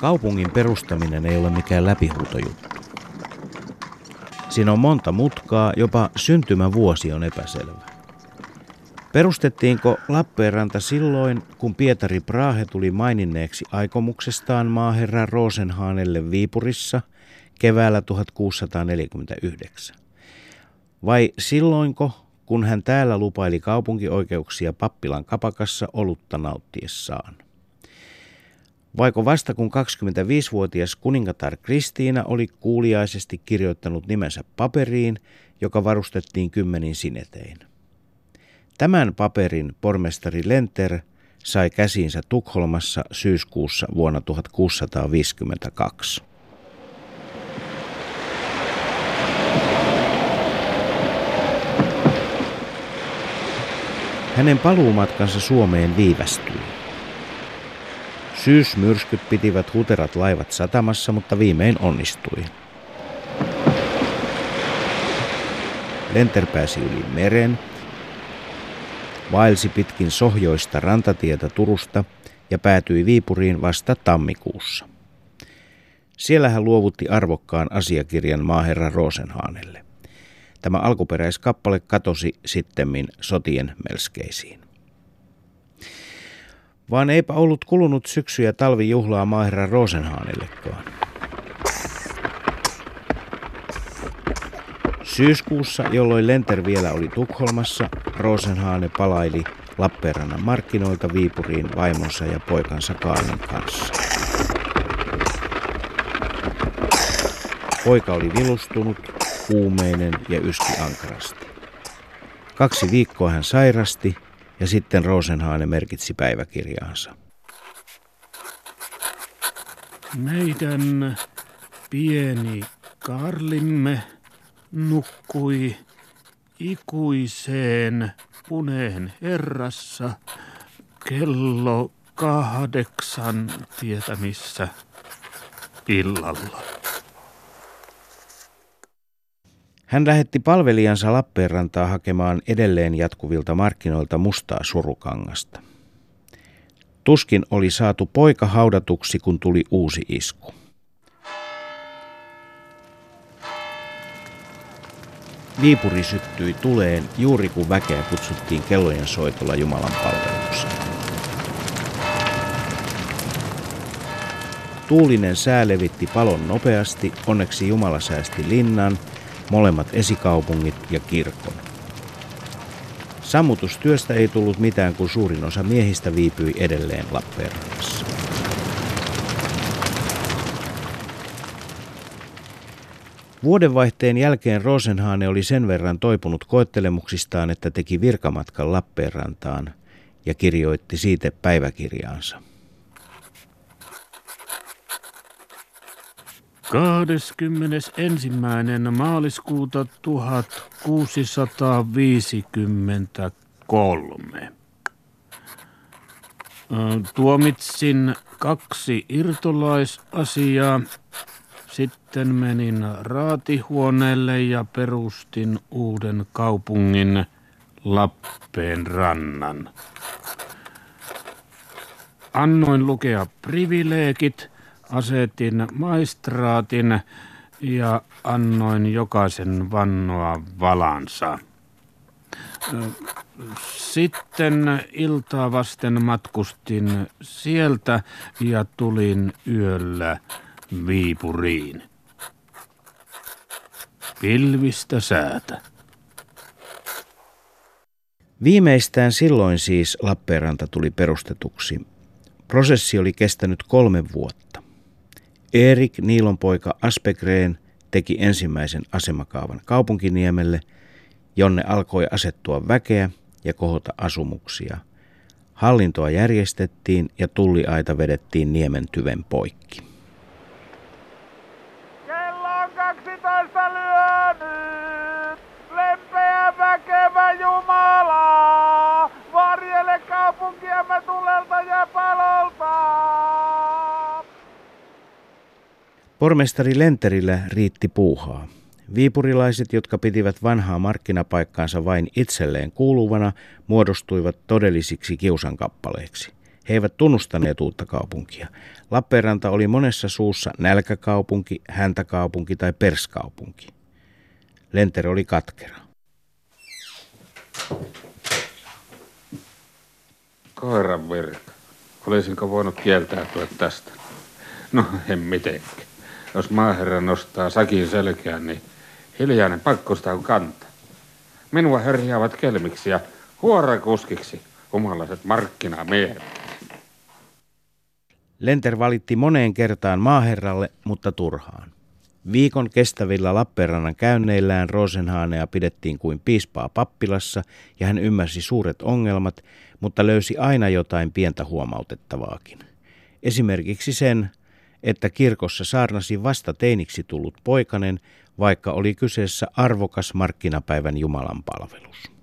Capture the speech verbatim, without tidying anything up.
Kaupungin perustaminen ei ole mikään läpihuutojuttu. Siinä on monta mutkaa, jopa syntymävuosi on epäselvä. Perustettiinko Lappeenranta silloin, kun Pietari Brahe tuli maininneeksi aikomuksestaan maaherra Rosenhaanelle Viipurissa keväällä tuhatkuusisataaneljäkymmentäyhdeksän? Vai silloinko, kun hän täällä lupaili kaupunkioikeuksia pappilan kapakassa olutta nauttiessaan? Vaiko vasta kun kaksikymmentäviisivuotias kuningatar Kristiina oli kuuliaisesti kirjoittanut nimensä paperiin, joka varustettiin kymmenin sinetein? Tämän paperin pormestari Lenter sai käsiinsä Tukholmassa syyskuussa vuonna tuhatkuusisataaviisikymmentäkaksi. Hänen paluumatkansa Suomeen viivästyi. Syysmyrskyt pitivät huterat laivat satamassa, mutta viimein onnistui. Lenter pääsi yli meren, vaelsi pitkin sohjoista rantatietä Turusta ja päätyi Viipuriin vasta tammikuussa. Siellä hän luovutti arvokkaan asiakirjan maaherra Rosenhaanelle. Tämä alkuperäiskappale katosi sittemmin sotien melskeisiin. Vaan eipä ollut kulunut syksy- ja talvijuhlaa maaherra Rosenhaanellekaan. Syyskuussa, jolloin Lenter vielä oli Tukholmassa, Rosenhaane palaili Lappeenrannan markkinoilta Viipuriin vaimonsa ja poikansa Kaarlen kanssa. Poika oli vilustunut, kuumeinen ja yski ankarasti. Kaksi viikkoa hän sairasti ja sitten Rosenhaane merkitsi päiväkirjaansa. Meidän pieni Karlimme nukkui ikuiseen uneen herrassa kello kahdeksan tietämissä illalla. Hän lähetti palvelijansa Lappeenrantaa hakemaan edelleen jatkuvilta markkinoilta mustaa surukangasta. Tuskin oli saatu poika haudatuksi, kun tuli uusi isku. Viipuri syttyi tuleen juuri kun väkeä kutsuttiin kellojen soitolla Jumalan palvelukseen. Tuulinen sää levitti palon nopeasti, onneksi Jumala säästi linnan, molemmat esikaupungit ja kirkon. Sammutustyöstä ei tullut mitään, kun suurin osa miehistä viipyi edelleen Lappeenrannassa. Vuodenvaihteen jälkeen Rosenhaane oli sen verran toipunut koettelemuksistaan, että teki virkamatkan Lappeenrantaan ja kirjoitti siitä päiväkirjaansa. kahdeskymmenesensimmäinen maaliskuuta tuhatkuusisataaviisikymmentäkolme. Tuomitsin kaksi irtolaisasiaa. Sitten menin raatihuoneelle ja perustin uuden kaupungin Lappeenrannan. Annoin lukea privileegit, asetin maistraatin ja annoin jokaisen vannoa valansa. Sitten iltaa vasten matkustin sieltä ja tulin yöllä Viipuriin. Pilvistä säätä. Viimeistään silloin siis Lappeenranta tuli perustetuksi. Prosessi oli kestänyt kolme vuotta. Erik Niilonpoika Aspegren teki ensimmäisen asemakaavan Kaupunkiniemelle, jonne alkoi asettua väkeä ja kohota asumuksia. Hallintoa järjestettiin ja tulliaita vedettiin niemen tyven poikki. Kello on kaksitoista lyönyt, lempeä väkevä Jumala, varjele kaupunkiamme tulelta ja palolta. Pormestari Lenterillä riitti puuhaa. Viipurilaiset, jotka pitivät vanhaa markkinapaikkaansa vain itselleen kuuluvana, muodostuivat todellisiksi kiusankappaleiksi. He eivät tunnustaneet uutta kaupunkia. Lappeenranta oli monessa suussa nälkäkaupunki, häntäkaupunki tai perskaupunki. Lenter oli katkera. Koiran virka. Olisinko voinut kieltäytyä tästä? No, en mitenkään. Jos maaherra nostaa sakin selkään, niin hiljainen pakko sitä on kantaa. Minua herjaavat kelmiksi ja huorakuskiksi humalaiset markkinamiehet. Lenter valitti moneen kertaan maaherralle, mutta turhaan. Viikon kestävillä Lappeenrannan käynneillään Rosenhaanea pidettiin kuin piispaa pappilassa ja hän ymmärsi suuret ongelmat, mutta löysi aina jotain pientä huomautettavaakin. Esimerkiksi sen, että kirkossa saarnasi vasta teiniksi tullut poikanen, vaikka oli kyseessä arvokas markkinapäivän Jumalan palvelus.